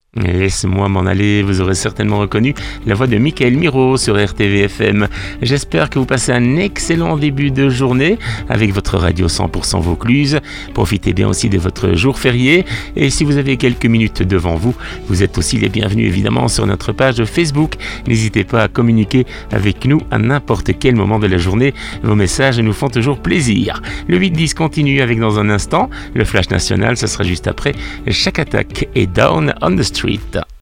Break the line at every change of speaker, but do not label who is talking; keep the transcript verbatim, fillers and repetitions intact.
Laisse-moi m'en aller, vous aurez certainement reconnu la voix de Michael Miro sur R T V F M. J'espère que vous passez un excellent début de journée avec votre radio cent pour cent Vaucluse. Profitez bien aussi de votre jour férié et si vous avez quelques minutes devant vous, vous êtes aussi les bienvenus évidemment sur notre page Facebook. N'hésitez pas à communiquer avec nous à n'importe quel moment de la journée. Vos messages nous font toujours plaisir. Le huit dix continue avec dans un instant le Flash National, ce sera juste après chaque attaque et Down on the Street.